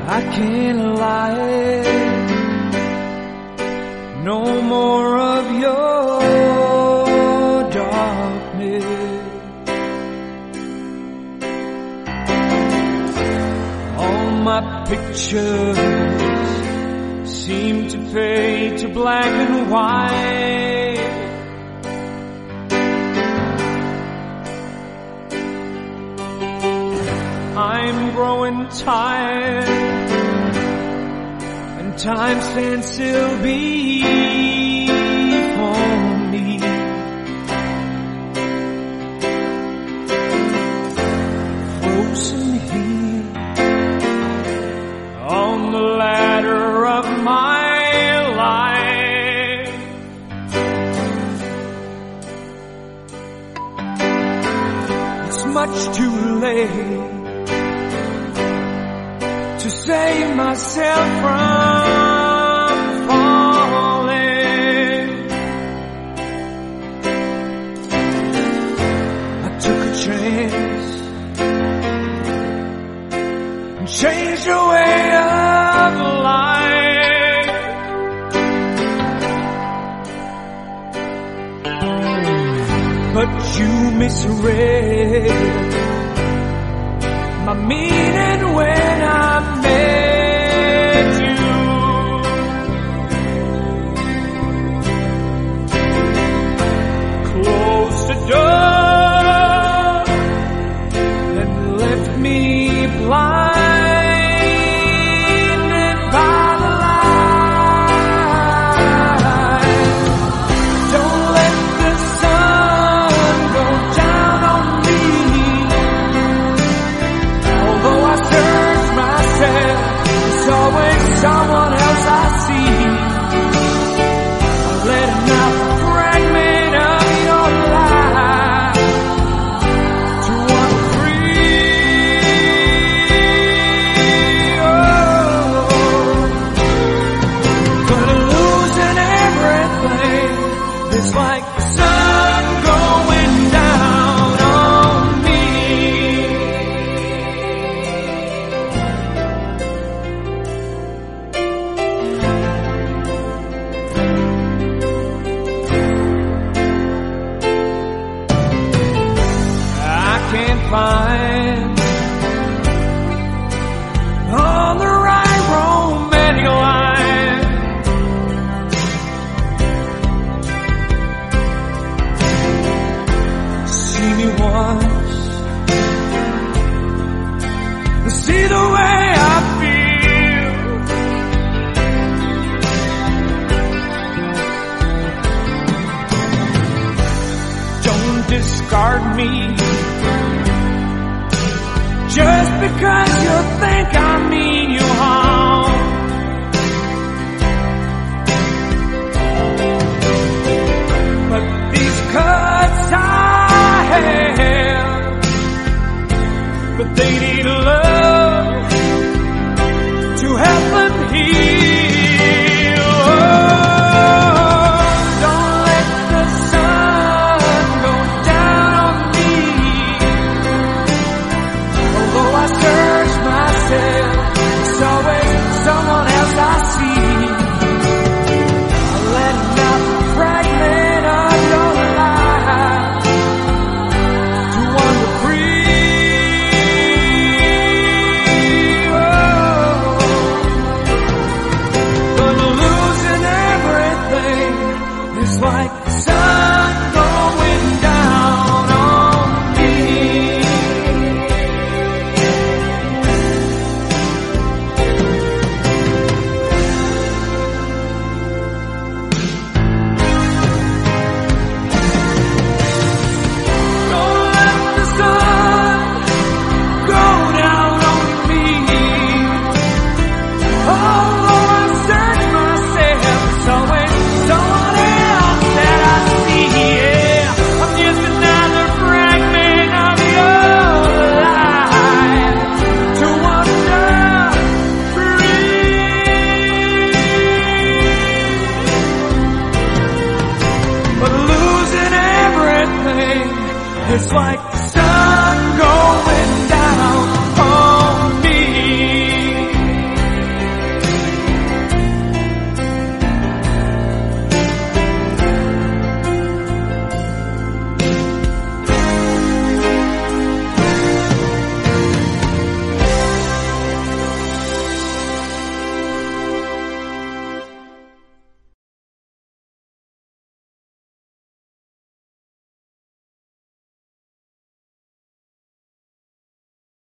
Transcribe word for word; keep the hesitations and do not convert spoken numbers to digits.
I can't lie, no more of your darkness. All my pictures seem to fade to black and white. I'm growing tired, and time stands still before me. Frozen here on the ladder of my life. It's much too late to save myself from falling. I took a chance and changed your way of life. But you misread my meaning when I met you. Closed the door and left me blinded by the light. Don't let the sun go down on me. Although I search myself, there's always someone else I see. I'm letting out a fragment of your life to walk free. Oh, but losing everything is like the sun going down on me. Can't find on the right romantic line. See me once and see the way I feel. Don't discard me just because you think I mean you harm. But these cuts I have, but they need love to help them heal. Don't let the sun go down on me. Although I search myself, there's always someone else I see. I'm letting out a fragment of your life to wander free. Oh, but losing everything is like the sun going down on me. It's like